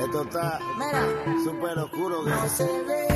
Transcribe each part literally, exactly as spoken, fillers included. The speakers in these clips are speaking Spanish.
Esto está súper oscuro. Que no se ve.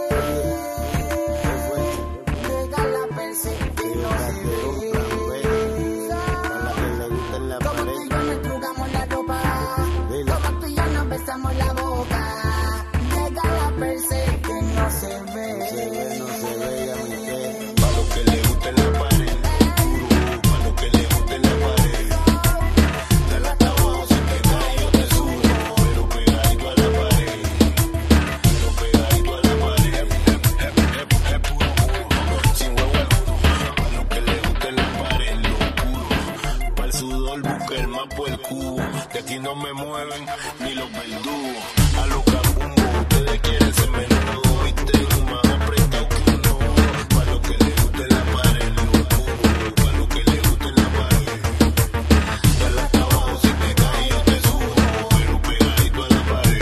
Llega la perse que no se ve. Como tú y yo nos estrugamos la ropa. Como tú y yo nos besamos la boca. Llega la perse que no se ve. No se ve, no se ve, ya me quedé. Pa' lo que le guste en la pared. Pa' lo que le guste en la pared. Dale hasta abajo, si te caes yo te subo. Pero pegadito a la pared. Pero pegadito a la pared. Es puro puro, sin huevo alguno. Pa' lo que le guste en la pared, lo puro. Pa' el sudor busca el mapo, el cubo. De aquí no me mueven ni los verdugos. A los cabumbos, ustedes quieren ser menudo. Viste un más apretado que un nudo. Pa' lo que le guste en la pared, lo puro. Pa' lo que le guste en la pared. Dale hasta abajo, si te caes yo te subo. Pero pegadito a la pared.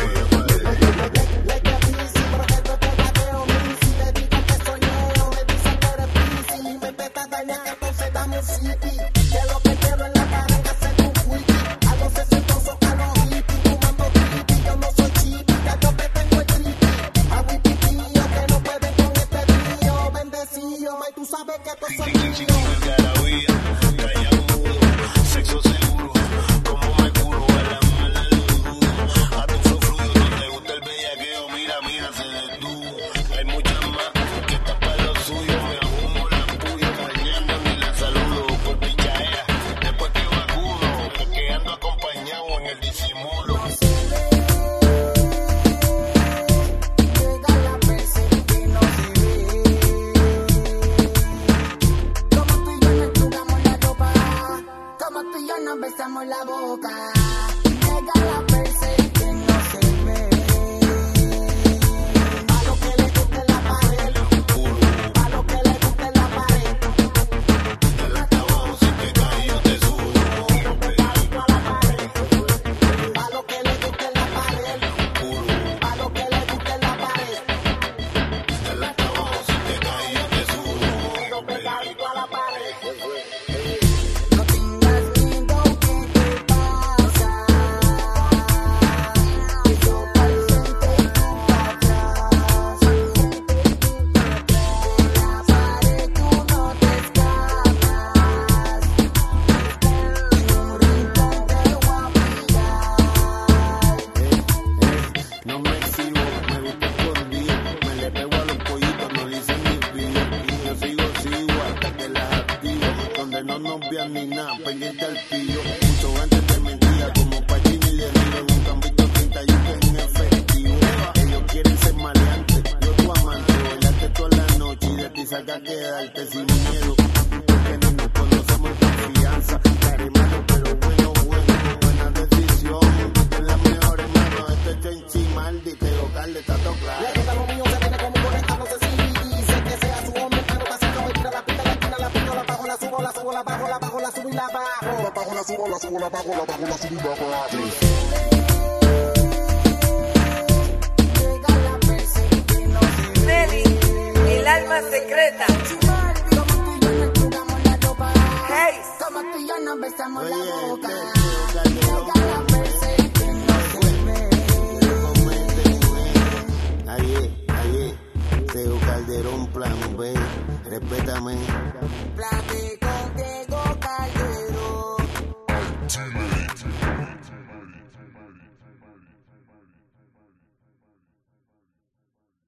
Tú sabes que esto soy Sexo seguro, como me curo a la mala luz. A tu sofrudo, no te gusta el bellaqueo, mira, mira, se detuvo. Hay muchas más que están para lo suyo. Me ajumo la puya, mañana ni la saludo por pichadera. Después que vacuno, es que ando acompañado en el disimulo. Nos besamos la boca. Llega la perse que no se ve. Pa' lo que le guste la pared. Pa' lo que le guste la pared. Dale hasta abajo, si te caes yo te subo. Pero pegadito a la pared. Pa' lo que le guste la pared. Pa' lo que le guste la pared. Dale hasta abajo, si te caes yo te subo. Pero pegadito a la pared. No me exhibo, me gusta escondido. Me le pego a los pollitos, no le hice ni frío. Y yo sigo, sigo hasta que las activo. Donde no nos vean ni nada, pendiente al pillo. Mucho antes de mentira, como Pachini y Danilo. Nunca han visto treinta y uno en efectivo. Ellos quieren ser maleantes, yo tu amante. Bailarte toda la noche y de ti saca quedarte sin miedo. Porque no nos conocemos en confianza. Cari malo, pero bueno, bueno, buena decisión. En las mejores manos, este Chenchi Maldi, Teo Carle, está todo claro. Le gusta lo mío, se viene como un conecta, no sé si dice que sea su hombre, pero pasito me tira la pita, la esquina, la pito, la bajo, la subo, la subo, la bajo, la bajo, la subo y la bajo. La bajo, la subo, la subo, la bajo, la bajo, la subo y la bajo. Llega la perse que no se ve. Nelly, el alma secreta. Como tú y yo nos estrugamos la ropa. Hey. Como tú y yo nos besamos la Oye, boca. Teo Calderón, Llega la perse que no se ve. ahí es, ahí es. Teo Calderón, plan B, respétame.